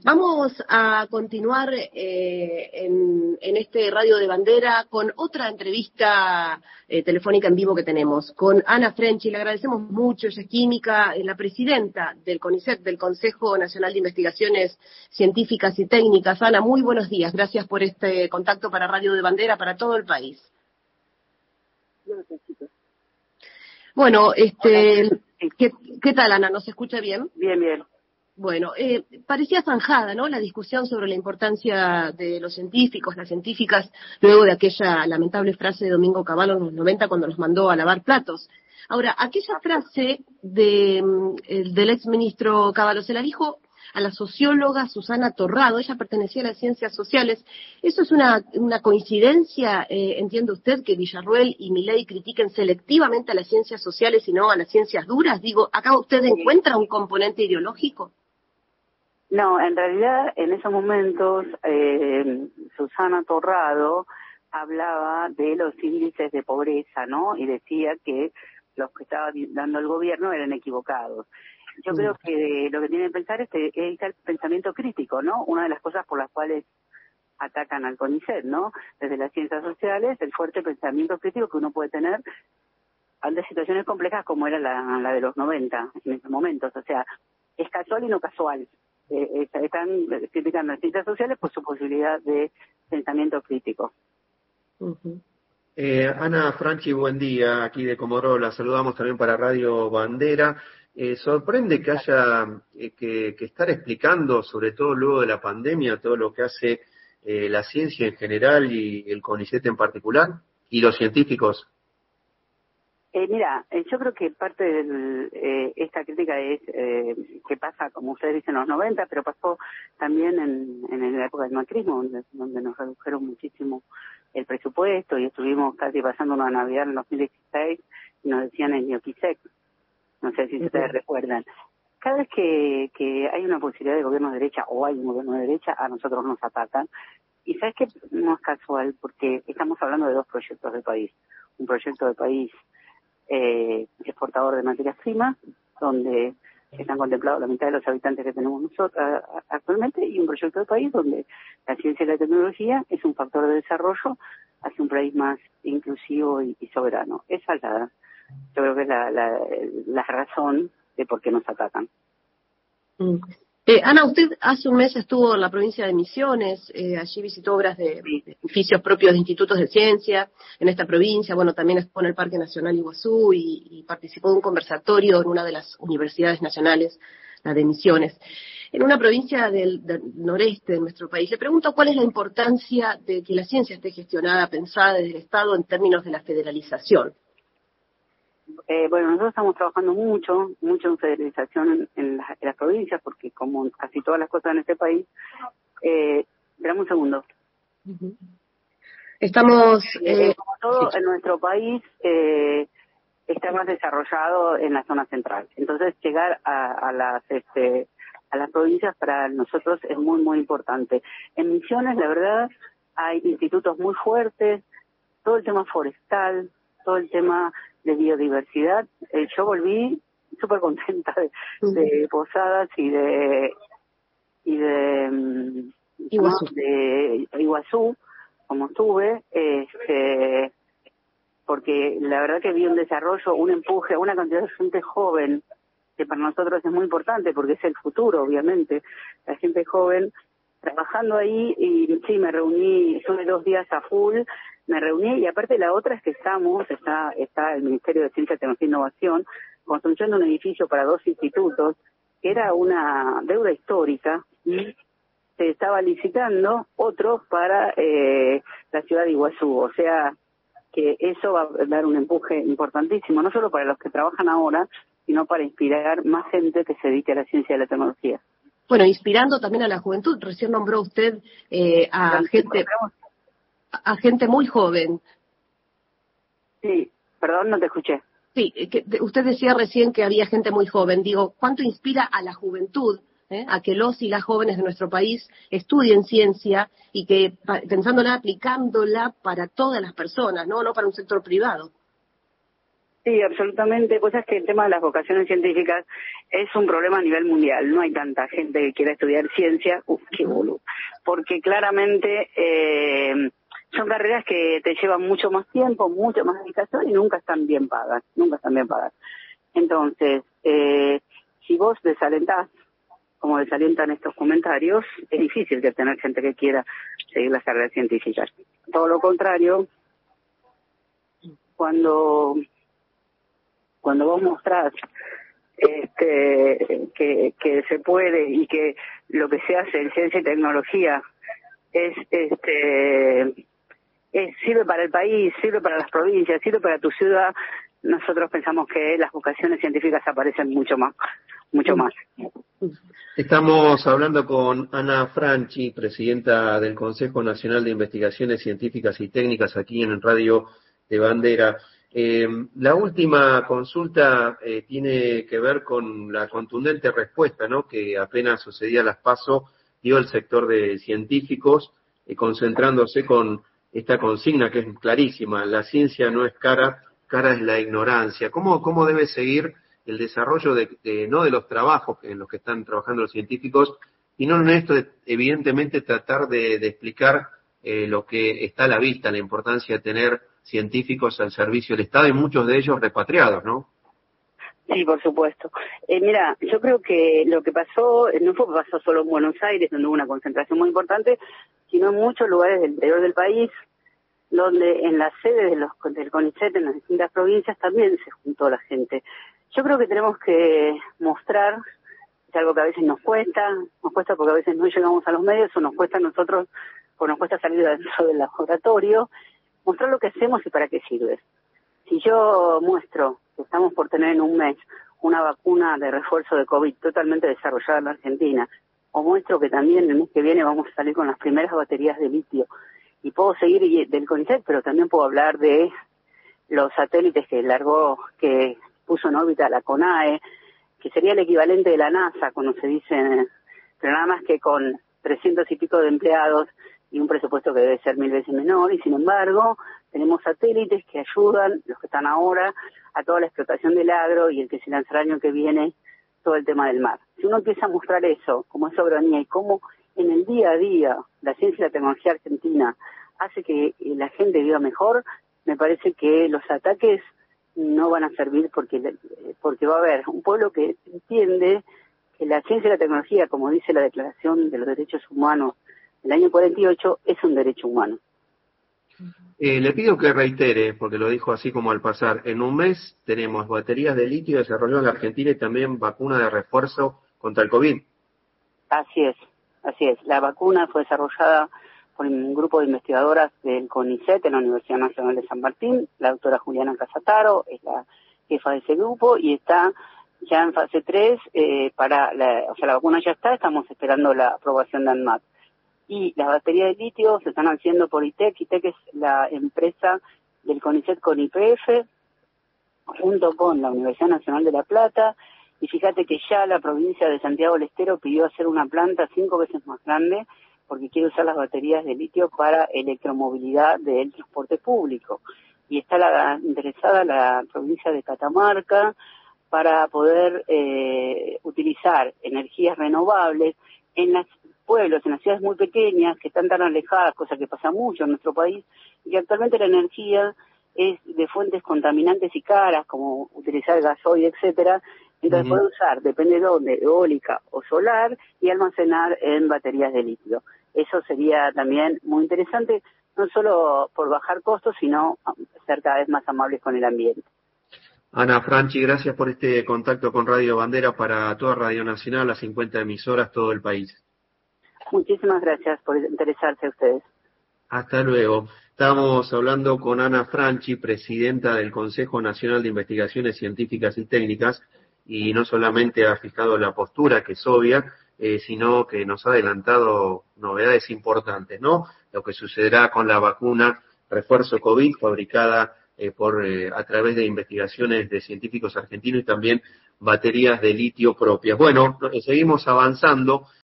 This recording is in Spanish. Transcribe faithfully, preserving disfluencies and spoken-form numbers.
Vamos a continuar eh, en, en este Radio de Bandera con otra entrevista eh, telefónica en vivo que tenemos, con Ana Frenchi. Le agradecemos mucho, ella es química, eh, la presidenta del CONICET, del Consejo Nacional de Investigaciones Científicas y Técnicas. Ana, muy buenos días. Gracias por este contacto para Radio de Bandera, para todo el país. Bueno, este, ¿qué, qué tal, Ana? ¿Nos escucha bien? Bien, bien. Bueno, eh, parecía zanjada, ¿no?, la discusión sobre la importancia de los científicos, las científicas, luego de aquella lamentable frase de Domingo Cavallo en los noventa cuando los mandó a lavar platos. Ahora, aquella frase de, del exministro Cavallo se la dijo a la socióloga Susana Torrado, ella pertenecía a las ciencias sociales. ¿Eso es una, una coincidencia, eh, entiende usted, que Villarruel y Milei critiquen selectivamente a las ciencias sociales y no a las ciencias duras? Digo, ¿acá usted encuentra un componente ideológico? No, en realidad en esos momentos eh, Susana Torrado hablaba de los índices de pobreza, ¿no? Y decía que los que estaba dando el gobierno eran equivocados. Yo mm. creo que lo que tiene que pensar es que es el pensamiento crítico, ¿no? Una de las cosas por las cuales atacan al CONICET, ¿no? Desde las ciencias sociales, el fuerte pensamiento crítico que uno puede tener ante situaciones complejas como era la, la de los noventa en esos momentos. O sea, es casual y no casual. Eh, están criticando las ciencias sociales por su posibilidad de pensamiento crítico. Uh-huh. eh, Ana Franchi, buen día, aquí de Comodoro, la saludamos también para Radio Bandera. Eh, sorprende que haya eh, que, que estar explicando, sobre todo luego de la pandemia, todo lo que hace eh, la ciencia en general y el CONICET en particular, y los científicos. Eh, mira, eh, yo creo que parte de eh, esta crítica es eh, que pasa, como ustedes dicen, en los noventa, pero pasó también en, en la época del macrismo, donde, donde nos redujeron muchísimo el presupuesto y estuvimos casi pasando una Navidad en dos mil dieciséis y nos decían el ñoquisec. No sé si sí, ustedes sí. recuerdan. Cada vez que, que hay una posibilidad de gobierno de derecha o hay un gobierno de derecha, a nosotros nos atacan. Y sabes que no es casual, porque estamos hablando de dos proyectos de país. Un proyecto de país Eh, exportador de materias primas, donde están contemplados la mitad de los habitantes que tenemos nosotros actualmente, y un proyecto de país donde la ciencia y la tecnología es un factor de desarrollo hacia un país más inclusivo y, y soberano. Esa es la, yo creo que es la, la, la razón de por qué nos atacan. Mm. Eh, Ana, usted hace un mes estuvo en la provincia de Misiones, eh, allí visitó obras de, sí. de edificios propios de institutos de ciencia en esta provincia, bueno, también estuvo en el Parque Nacional Iguazú y, y participó de un conversatorio en una de las universidades nacionales, la de Misiones, en una provincia del, del noreste de nuestro país. Le pregunto cuál es la importancia de que la ciencia esté gestionada, pensada desde el Estado en términos de la federalización. Eh, bueno, nosotros estamos trabajando mucho, mucho en federalización en, en, las, en las provincias, porque como casi todas las cosas en este país, eh, esperamos un segundo. Uh-huh. Estamos... Eh, eh, como todo sí. en nuestro país eh, está más desarrollado en la zona central. Entonces, llegar a, a las este, a las provincias para nosotros es muy, muy importante. En Misiones, la verdad, hay institutos muy fuertes, todo el tema forestal, todo el tema de biodiversidad. Eh, yo volví súper contenta de, de Posadas y de y de um, Iguazú. ¿no? de Iguazú, como estuve, este, porque la verdad que vi un desarrollo, un empuje, una cantidad de gente joven, que para nosotros es muy importante porque es el futuro, obviamente, la gente joven trabajando ahí. Y sí, me reuní, estuve dos días a full, me reuní, y aparte la otra es que estamos, está está el Ministerio de Ciencia, Tecnología e Innovación, construyendo un edificio para dos institutos, que era una deuda histórica, y se estaba licitando otro para eh, la ciudad de Iguazú. O sea, que eso va a dar un empuje importantísimo, no solo para los que trabajan ahora, sino para inspirar más gente que se dedique a la ciencia y a la tecnología. Bueno, inspirando también a la juventud. Recién nombró usted eh, a Pero, gente a gente muy joven. Sí, perdón, no te escuché. Sí, que usted decía recién que había gente muy joven. Digo, ¿cuánto inspira a la juventud, eh, a que los y las jóvenes de nuestro país estudien ciencia y que, pensándola, aplicándola para todas las personas, no, no para un sector privado? Sí, absolutamente. Pues es que el tema de las vocaciones científicas es un problema a nivel mundial. No hay tanta gente que quiera estudiar ciencia. Uf, qué boludo. Porque claramente eh, son carreras que te llevan mucho más tiempo, mucho más dedicación y nunca están bien pagas. Nunca están bien pagas. Entonces, eh, si vos desalentás, como desalientan estos comentarios, es difícil que tener gente que quiera seguir las carreras científicas. Todo lo contrario, cuando... Cuando vos mostrás este, que, que se puede y que lo que se hace en ciencia y tecnología es, este, es sirve para el país, sirve para las provincias, sirve para tu ciudad, nosotros pensamos que las vocaciones científicas aparecen mucho más, mucho más. Estamos hablando con Ana Franchi, presidenta del Consejo Nacional de Investigaciones Científicas y Técnicas aquí en Radio de Bandera. Eh, la última consulta eh, tiene que ver con la contundente respuesta, ¿no?, que apenas sucedía las PASO dio el sector de científicos, eh, concentrándose con esta consigna que es clarísima: la ciencia no es cara, cara es la ignorancia. ¿Cómo, cómo debe seguir el desarrollo de, de no de los trabajos en los que están trabajando los científicos, y no en esto de, evidentemente, tratar de, de explicar eh, lo que está a la vista, la importancia de tener científicos al servicio del Estado y muchos de ellos repatriados, ¿no? Sí, por supuesto. Eh, mira, yo creo que lo que pasó, no fue que pasó solo en Buenos Aires, donde hubo una concentración muy importante, sino en muchos lugares del interior del país, donde en las sedes de los, del CONICET, en las distintas provincias, también se juntó la gente. Yo creo que tenemos que mostrar, es algo que a veces nos cuesta, nos cuesta porque a veces no llegamos a los medios, o nos cuesta a nosotros, o nos cuesta salir dentro del laboratorio, mostrar lo que hacemos y para qué sirve. Si yo muestro que estamos por tener en un mes una vacuna de refuerzo de COVID totalmente desarrollada en la Argentina, o muestro que también el mes que viene vamos a salir con las primeras baterías de litio, y puedo seguir del CONICET, pero también puedo hablar de los satélites que largó, que puso en órbita la CONAE, que sería el equivalente de la NASA, cuando se dice, pero nada más que con trescientos y pico de empleados y un presupuesto que debe ser mil veces menor, y sin embargo tenemos satélites que ayudan, los que están ahora, a toda la explotación del agro y el que se lanzará el año que viene todo el tema del mar. Si uno empieza a mostrar eso como es soberanía y cómo en el día a día la ciencia y la tecnología argentina hace que la gente viva mejor, me parece que los ataques no van a servir, porque porque va a haber un pueblo que entiende que la ciencia y la tecnología, como dice la Declaración de los Derechos Humanos del año cuarenta y ocho, es un derecho humano. Eh, le pido que reitere, porque lo dijo así como al pasar, en un mes tenemos baterías de litio desarrolladas en la Argentina y también vacuna de refuerzo contra el COVID. Así es, así es. La vacuna fue desarrollada por un grupo de investigadoras del CONICET en la Universidad Nacional de San Martín. La doctora Juliana Casataro es la jefa de ese grupo y está ya en fase tres, eh, para la, o sea, la vacuna ya está, estamos esperando la aprobación de ANMAT. Y las baterías de litio se están haciendo por I T E C. I T E C es la empresa del CONICET con Y P F, junto con la Universidad Nacional de La Plata. Y fíjate que ya la provincia de Santiago del Estero pidió hacer una planta cinco veces más grande, porque quiere usar las baterías de litio para electromovilidad del transporte público. Y está la, interesada la provincia de Catamarca para poder eh, utilizar energías renovables en los pueblos, en las ciudades muy pequeñas, que están tan alejadas, cosa que pasa mucho en nuestro país, y que actualmente la energía es de fuentes contaminantes y caras, como utilizar gasoil, etcétera. Entonces uh-huh. puede usar, depende de dónde, eólica o solar, y almacenar en baterías de litio. Eso sería también muy interesante, no solo por bajar costos, sino ser cada vez más amables con el ambiente. Ana Franchi, gracias por este contacto con Radio Bandera para toda Radio Nacional, las cincuenta emisoras, todo el país. Muchísimas gracias por interesarse a ustedes. Hasta luego. Estamos hablando con Ana Franchi, presidenta del Consejo Nacional de Investigaciones Científicas y Técnicas, y no solamente ha fijado la postura, que es obvia, eh, sino que nos ha adelantado novedades importantes, ¿no? Lo que sucederá con la vacuna refuerzo COVID fabricada eh, por eh, a través de investigaciones de científicos argentinos y también baterías de litio propias. Bueno, seguimos avanzando.